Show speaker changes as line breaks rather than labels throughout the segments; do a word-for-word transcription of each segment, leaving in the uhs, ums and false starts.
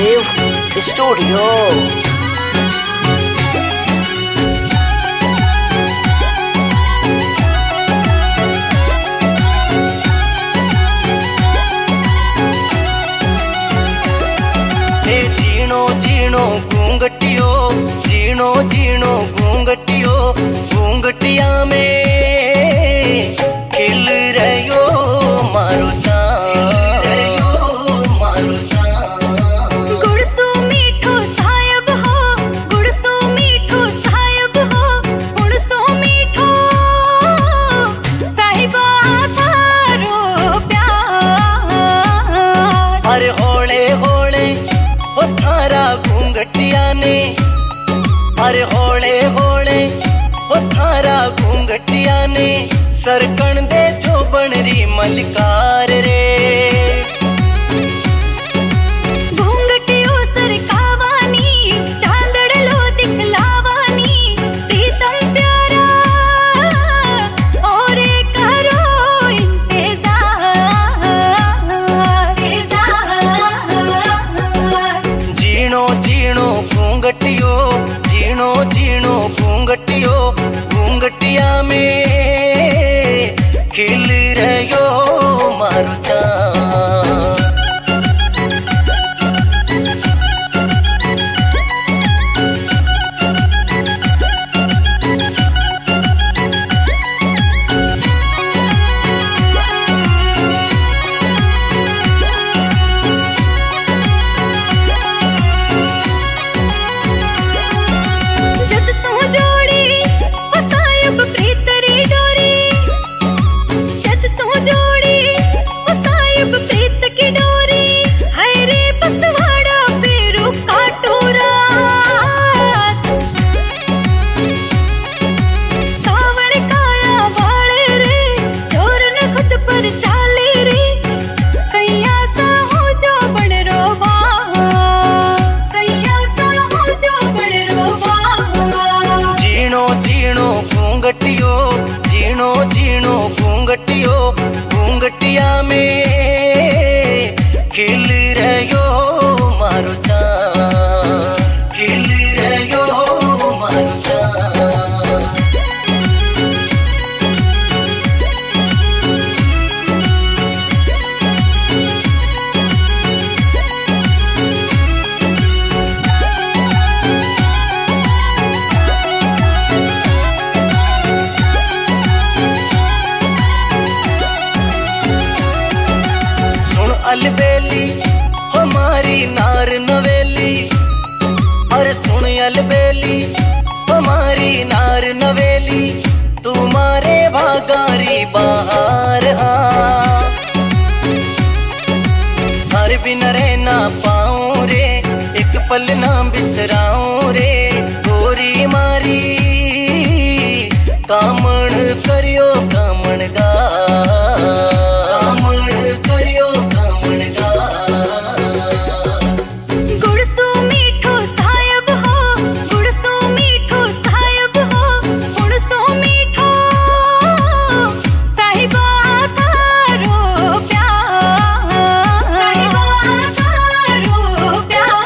Mahadev studio.
जीणो जीणो घूंघटियो, जीणो जीणो घूंघटियो, घूंघटिया में खिल रहो मारो चाँद, मारो चाँद।
गुड़सो मीठो सायब हो, गुड़सो मीठो सायब हो, गुड़सो मीठो साहिबा थारो प्यार।
अरे होले होले ओ थारा घूंघटिया ने, अरे होले होले ओ थारा घूंघटिया ने, सरकण दे जो बनरी मलकार रे।
घूंघटियो सरकावानी, चांदड़ लो दिखलावानी, प्रीतम प्यारा और करो इंतजार, इंतजार।
जीणो जीणो घूंघटियो, जीणो जीणो घूंघटियो, घूंघटिया में खिल रहो मारो चाँद।
जत सो जोड़ी ओ सायब प्रीतरी डोरी, जत सो जोड़ी ओ सायब प्रीत की डोरी, हाय रे बसवाड़ा फेरू काटू रात। सावण काया वाले रे, चोर न खुद पर चाले रे, कैया सा हो जो बन रोवा, कैया सा हो जो बन रोवा।
जीणो जीणो घूंघटियो, जीणो जीणो घूंघटियो, घूंघटिया में खिल रहो मारो चाँद, खिल रहो मारो चाँद। सुन अलबेली हमारी नार नवेली, अरे सुन अलबेली हमारी नार नवेली, तुम्हारे भागारी बहार हाँ। हर बिन रहना पाऊं रे, एक पल ना बिसराऊं रे, गोरी मारी कामण करियो कामण गा, कामण करियो कामण गा।
गुड़सो मीठो सायब हो, गुड़सो मीठो सायब हो, गुड़सो मीठो साहिबा थारो प्यार, साहिबा थारो प्यार।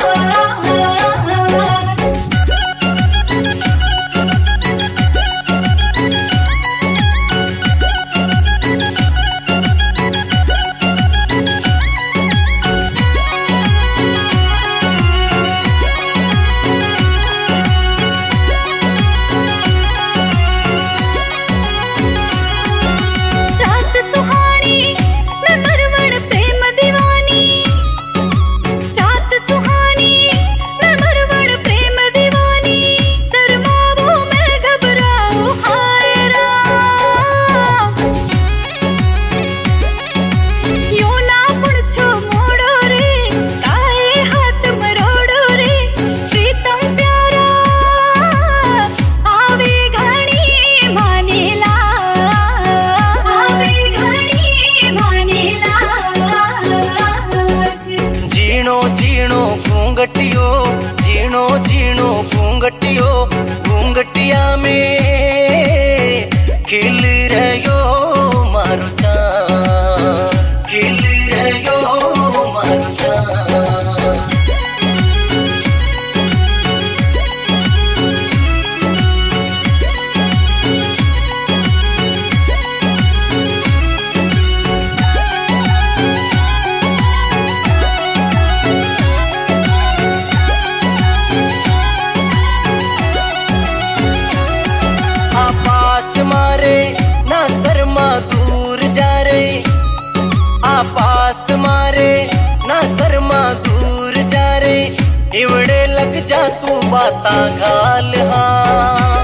पास मारे ना शर्मा दूर जा रे इवड़े लग जा तू बाता घाल हाँ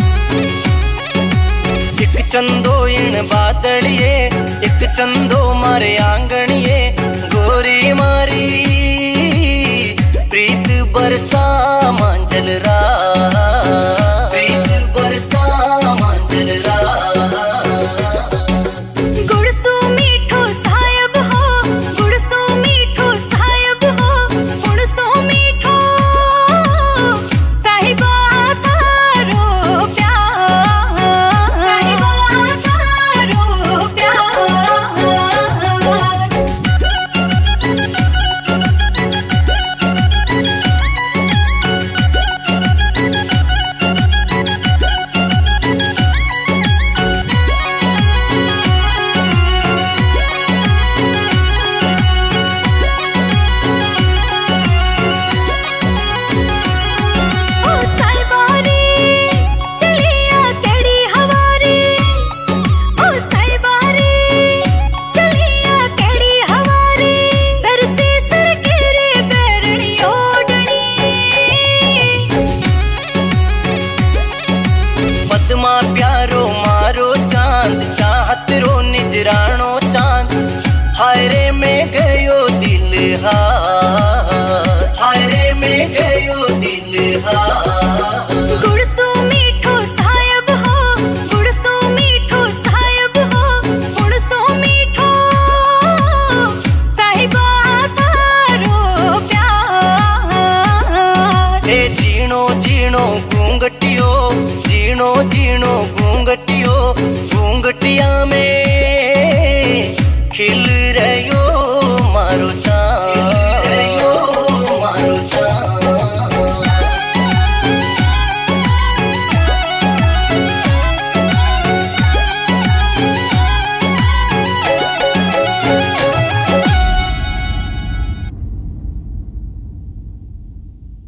एक चंदो इन बादलिए एक चंदो मारे आंगणिए गोरी मारी प्रीत बरसा मांझल रा प्रीत बरसा मांझल रा
गुड़सो मीठो सायब हो गुड़सो मीठो सायब हो गुड़सो मीठो साहिबा तारो प्यार साहिबा तारो प्यार
प्यारो मारो चांद चाहत रो निजरानो चांद हाय रे में गयो दिल हार हाय रे में गयो दिल हार
गुड़सो मीठो सायब हो गुड़सो मीठो सायब हो गुड़सो मीठो साहिबा तारो प्यार
ए जीणो जीणो घूंघटियो जीणो जीणो घूंघटियो